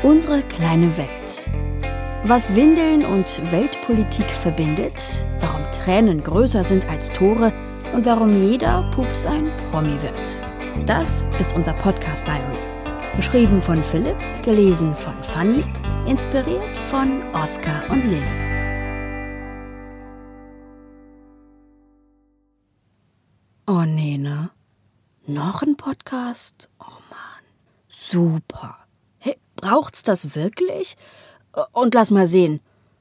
Unsere kleine Welt. Was Windeln und Weltpolitik verbindet, warum Tränen größer sind als Tore und warum jeder Pups ein Promi wird. Das ist unser Podcast Diary. Geschrieben von Philipp, gelesen von Fanny, inspiriert von Oskar und Lilly. Oh nee, ne? Noch ein Podcast? Oh Mann, super. Hey, braucht's das wirklich? Und lass mal sehen.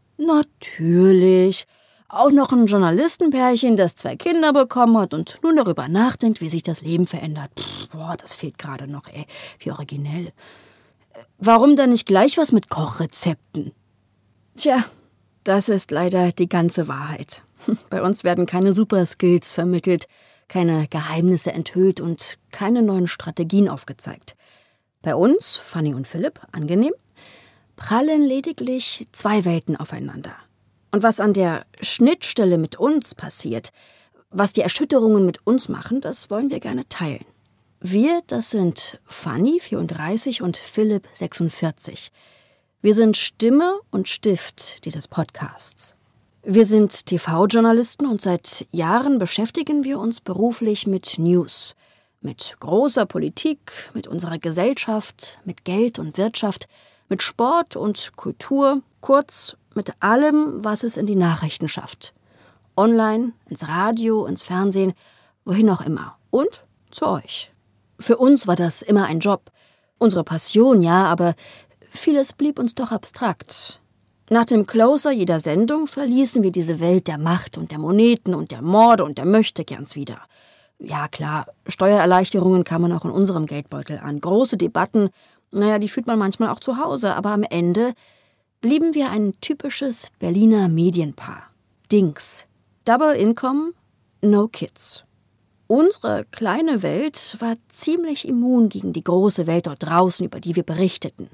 Natürlich. Auch noch ein Journalistenpärchen, das 2 Kinder bekommen hat und nun darüber nachdenkt, wie sich das Leben verändert. Das fehlt gerade noch, ey. Wie originell. Warum dann nicht gleich was mit Kochrezepten? Tja, das ist leider die ganze Wahrheit. Bei uns werden keine Superskills vermittelt, keine Geheimnisse enthüllt und keine neuen Strategien aufgezeigt. Bei uns, Fanny und Philipp, angenehm, prallen lediglich 2 Welten aufeinander. Und was an der Schnittstelle mit uns passiert, was die Erschütterungen mit uns machen, das wollen wir gerne teilen. Wir, das sind Fanny, 34, und Philipp, 46. Wir sind Stimme und Stift dieses Podcasts. Wir sind TV-Journalisten und seit Jahren beschäftigen wir uns beruflich mit News, mit großer Politik, mit unserer Gesellschaft, mit Geld und Wirtschaft, mit Sport und Kultur, kurz mit allem, was es in die Nachrichten schafft. Online, ins Radio, ins Fernsehen, wohin auch immer. Und zu euch. Für uns war das immer ein Job. Unsere Passion, ja, aber vieles blieb uns doch abstrakt. Nach dem Closer jeder Sendung verließen wir diese Welt der Macht und der Moneten und der Morde und der Möchtegerns wieder. Ja klar, Steuererleichterungen kamen auch in unserem Geldbeutel an. Große Debatten, die führt man manchmal auch zu Hause. Aber am Ende blieben wir ein typisches Berliner Medienpaar. Dings. Double Income, no kids. Unsere kleine Welt war ziemlich immun gegen die große Welt dort draußen, über die wir berichteten.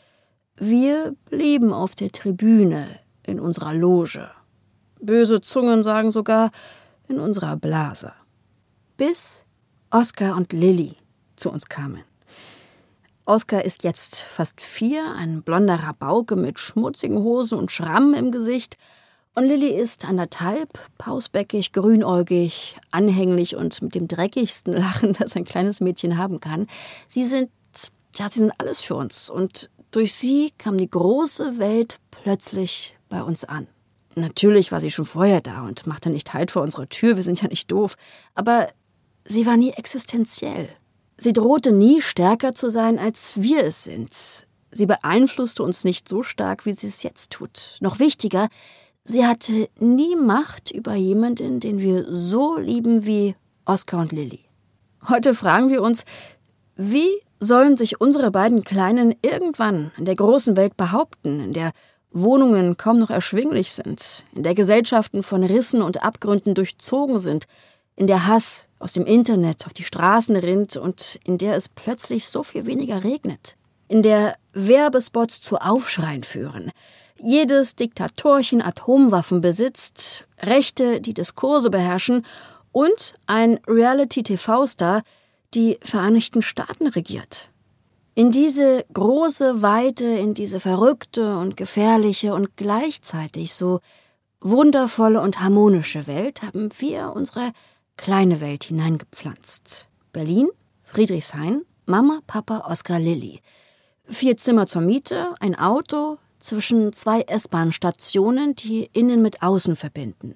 Wir blieben auf der Tribüne, in unserer Loge. Böse Zungen sagen sogar, in unserer Blase. Bis Oskar und Lilly zu uns kamen. Oskar ist jetzt fast 4, ein blonder Rabauke mit schmutzigen Hosen und Schrammen im Gesicht. Und Lilly ist 1,5, pausbäckig, grünäugig, anhänglich und mit dem dreckigsten Lachen, das ein kleines Mädchen haben kann. Sie sind alles für uns. Und durch sie kam die große Welt plötzlich bei uns an. Natürlich war sie schon vorher da und machte nicht Halt vor unserer Tür, wir sind ja nicht doof. Aber sie war nie existenziell. Sie drohte nie stärker zu sein, als wir es sind. Sie beeinflusste uns nicht so stark, wie sie es jetzt tut. Noch wichtiger, sie hatte nie Macht über jemanden, den wir so lieben wie Oskar und Lilly. Heute fragen wir uns, wie sollen sich unsere beiden Kleinen irgendwann in der großen Welt behaupten, in der Wohnungen kaum noch erschwinglich sind, in der Gesellschaften von Rissen und Abgründen durchzogen sind, in der Hass aus dem Internet auf die Straßen rinnt und in der es plötzlich so viel weniger regnet, in der Werbespots zu Aufschreien führen, jedes Diktatorchen Atomwaffen besitzt, Rechte die Diskurse beherrschen und ein Reality-TV-Star die Vereinigten Staaten regiert. In diese große Weite, in diese verrückte und gefährliche und gleichzeitig so wundervolle und harmonische Welt haben wir unsere kleine Welt hineingepflanzt. Berlin, Friedrichshain, Mama, Papa, Oskar, Lilly. 4 Zimmer zur Miete, ein Auto zwischen 2 S-Bahn-Stationen, die innen mit außen verbinden.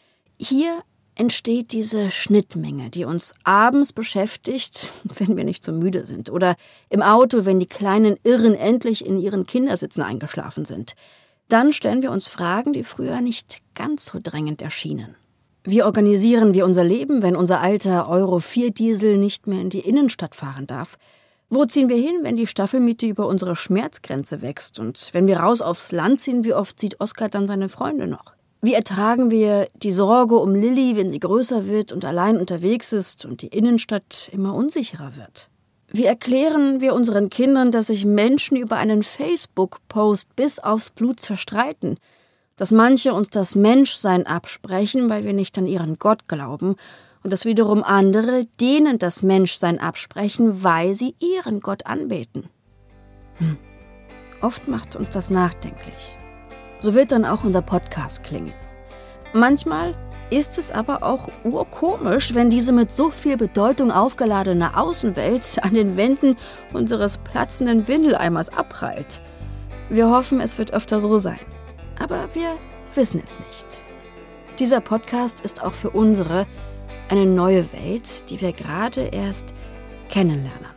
Hier entsteht diese Schnittmenge, die uns abends beschäftigt, wenn wir nicht so müde sind. Oder im Auto, wenn die kleinen Irren endlich in ihren Kindersitzen eingeschlafen sind. Dann stellen wir uns Fragen, die früher nicht ganz so drängend erschienen. Wie organisieren wir unser Leben, wenn unser alter Euro-4-Diesel nicht mehr in die Innenstadt fahren darf? Wo ziehen wir hin, wenn die Staffelmiete über unsere Schmerzgrenze wächst? Und wenn wir raus aufs Land ziehen, wie oft sieht Oskar dann seine Freunde noch? Wie ertragen wir die Sorge um Lilly, wenn sie größer wird und allein unterwegs ist und die Innenstadt immer unsicherer wird? Wie erklären wir unseren Kindern, dass sich Menschen über einen Facebook-Post bis aufs Blut zerstreiten? Dass manche uns das Menschsein absprechen, weil wir nicht an ihren Gott glauben, und dass wiederum andere denen das Menschsein absprechen, weil sie ihren Gott anbeten. Oft macht uns das nachdenklich. So wird dann auch unser Podcast klingen. Manchmal ist es aber auch urkomisch, wenn diese mit so viel Bedeutung aufgeladene Außenwelt an den Wänden unseres platzenden Windeleimers abprallt. Wir hoffen, es wird öfter so sein. Aber wir wissen es nicht. Dieser Podcast ist auch für eine neue Welt, die wir gerade erst kennenlernen.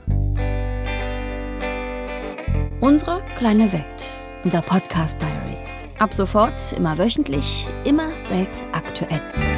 Unsere kleine Welt, unser Podcast Diary. Ab sofort immer wöchentlich, immer weltaktuell.